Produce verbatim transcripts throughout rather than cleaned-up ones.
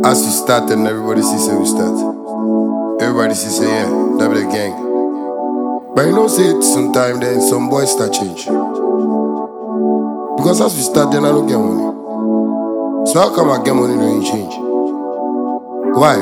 As we start and everybody sees say we start. Everybody sees say yeah, that be the gang. But you know say it sometime then some boys start change. Because as we start then I don't get money. So how come I get money when you change? Why?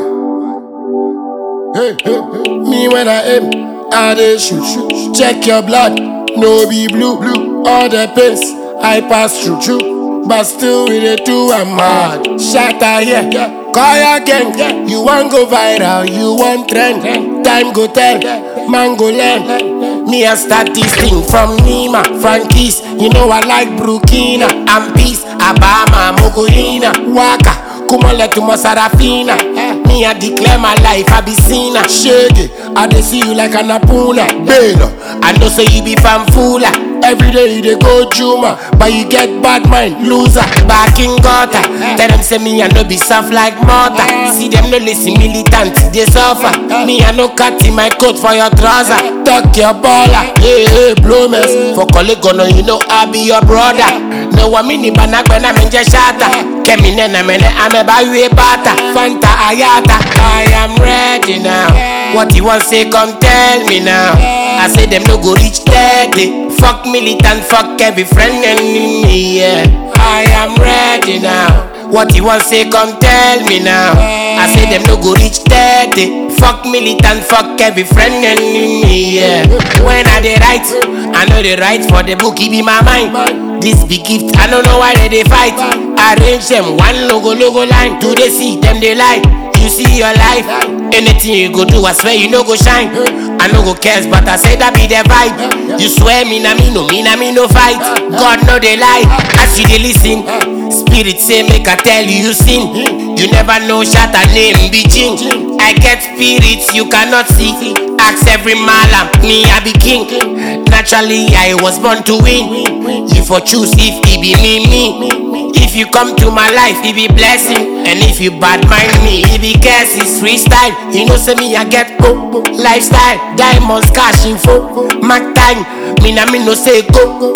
Hey, hey, hey. Me when I aim, I dey shoot, shoot. Check your blood, no be blue, blue. All the pains I pass through, through. But still we dey do I'm mad. Shatter here, yeah. Call your gang, yeah. You want go viral, you want trend. Time go tell, man go learn. Me I start this thing from Nima, Frankie's. You know I like Burkina and Peace, Abama, Mogolina, Waka, Kumale to Masarafina. Me I declare my life, I be seen a shaggy. I dey see you like an apuna, Bela. I know say you be fanfula. Every day you dey go Juma, but you get bad mind, loser. Back in gutter, tell them say me I no be soft like mortar. See them no listen militant, they suffer. Me I no cut in my coat for your trouser. Tuck your baller, hey hey blow mess. For colleague no you know I be your brother. No one mini banak when I'm in just shatter. Kemi nena mene ame buy you a bata. Fanta ayata, I am ready now. What you want say come tell me now. I say them no go reach thirty. Fuck militant, fuck every friend enemy, yeah. I am ready now. What you want say come tell me now. I say them no go reach thirty. Fuck militant, fuck every friend enemy, yeah. When I dey write, I know they write for the book, it be my mind. This big gift, I don't know why they, they fight. Arrange them one logo logo line. Do they see them they lie? You see your life. Anything you go do, I swear you no go shine. I no go cares, but I say that be the vibe. You swear me na me no, me na me no fight. God know they lie, as you they listen. Spirit say make I tell you you sin. You never know, shout a name be Jing. I get spirits you cannot see. Ask every malam, me I be king. Naturally I was born to win. You for choose if it be me, me. If you come to my life, it be blessing. And if you bad mind me, it be curse, it's freestyle. You know say me I get go, lifestyle. Diamonds, cash info, Mac time. Me na me no say go.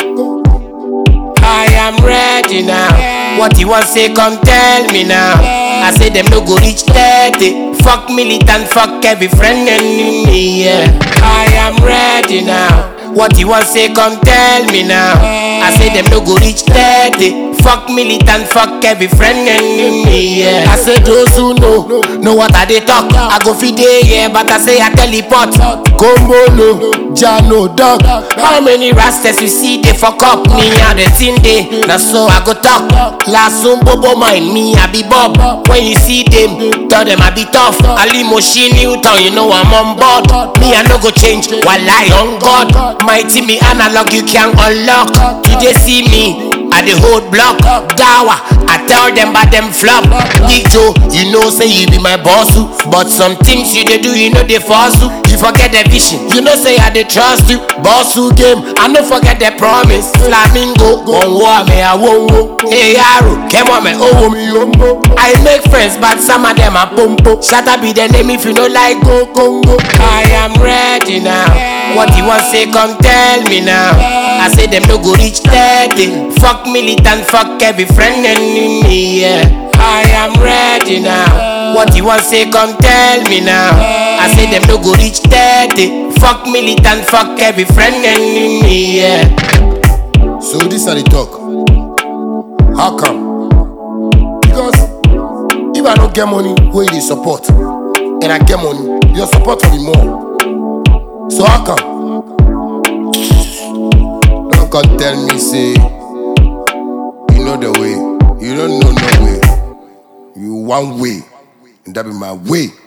I am ready now. What you want say come tell me now. I say them no go reach thirty. Fuck militant, fuck every friend enemy, yeah. I am ready now. What you want say come tell me now. I say them no go reach thirty. Fuck militant, fuck every friend enemy, yeah. I say those who know, know what I they talk. I go feed day, yeah, but I say I teleport. Gombolo, Jano, dog. How many rastas you see they fuck up? Me and the thing day, now so I go talk. Last soon bobo mind, me I be Bob. When you see them, tell them I be tough. Ali Machine Newton, you know I'm on board. Me I no go change, while I on God. Mighty me analog, you can unlock. You they see me I the whole block, Dawa, I tell them but them flop. Big Joe, you know say you be my boss, but some things you they do, you know they force you. You forget the vision, you know say I they trust you. Boss who game, I no forget the promise. Flamingo, gon' war me I won't go. Hey Yaro, come on me, oh me umbo. I make friends, but some of them are pompo. Shut up be the name if you know like go Congo. I am ready now. What you want say come tell me now. I say them no go reach thirty. Fuck militant, fuck every friend enemy, yeah. I am ready now. What you want say come tell me now. I say them no go reach thirty. Fuck militant, fuck every friend enemy, yeah. So this are the talk. How come? Because if I don't get money, where you support, and I get money, your support will be more. So how come? Don't come tell me say you know the way. You don't know no way. You one way, and that be my way.